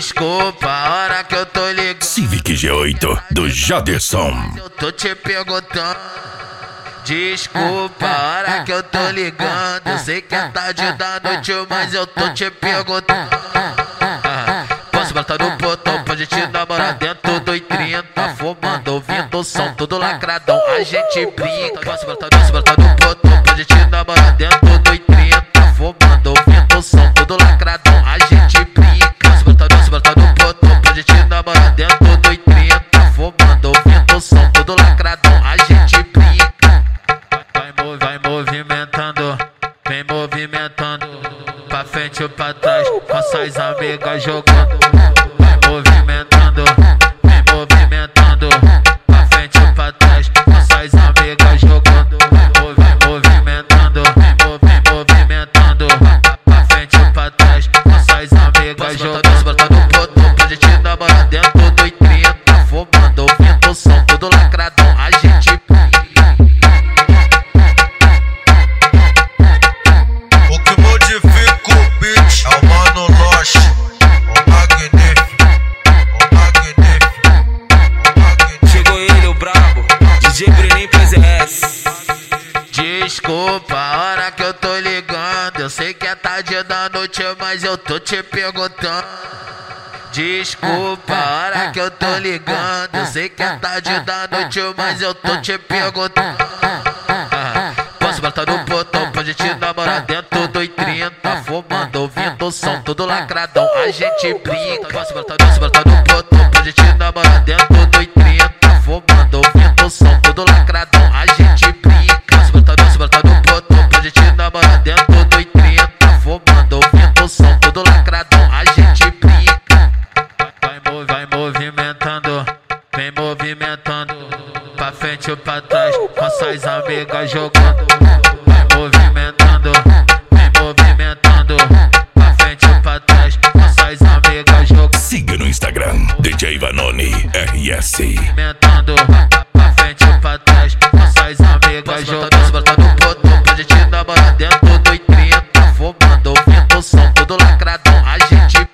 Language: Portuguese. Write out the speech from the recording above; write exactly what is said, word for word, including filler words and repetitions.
Desculpa a hora que eu tô ligando. Civic G oito do Jaderson. Eu tô te perguntando. Desculpa a hora que eu tô ligando. Eu sei que é tarde da noite, mas eu tô te perguntando. Ah, posso botar no botão pra gente namorar dentro do trinta, fumando, ouvindo o som, tudo lacradão, a gente brinca. Posso botar, posso botar no botão pra gente namorar dentro do trinta, fumando, ouvindo o som, tudo lacradão, a gente brinca. Posso botar, posso botar no botão pra gente namorar dentro do trinta, fumando, ouvindo o som, tudo lacradão, a gente brinca. Vai, vai, vai movimentando, vem movimentando, pra frente ou pra trás, com suas amigas jogando. Vai movimentando, vem movimentando, pra frente ou pra trás, com suas amigas jogando. Vai movimentando, vem movimentando, pra frente ou pra trás, com suas amigas jogando. Posso botar no botão pra gente namorar dentro do trinta, fumando, ouvindo o som, tudo lacradão, a gente brinca. O que modifica o beat é o Mano Loche, o magnífico, o magnífico, o magnífico. Chegou ele, o brabo, D J Brenin P Z S. Desculpa a hora que eu tô ligando. Eu sei que é tarde da noite, mas eu tô te perguntando. Desculpa a hora que eu tô ligando. Eu sei que é tarde da noite, mas eu tô te perguntando. Ah, posso botar no botão pra gente namorar dentro do trinta, fumando, ouvindo o som, tudo lacradão, a gente brinca. Posso botar, posso botar no botão pra gente namorar dentro do trinta, fumando, ouvindo o som, tudo lacradão, a gente brinca. Posso botar, posso botar no botão pra gente namorar dentro do trinta, fumando, ouvindo o som, tudo lacradão, a gente brinca. Vai, vai, vai movimentando, vem movimentando, pra frente ou pra trás, com suas amigas jogando. Vai movimentando, vem movimentando, pra frente ou pra trás, com suas amigas jogando. Siga no Instagram, D J Vanoni R S. Movimentando, pra frente ou pra trás, com suas amigas jogando. Posso botar no botão pra gente namorar dentro do trinta, fumando, ouvindo o som, tudo lacradão, a gente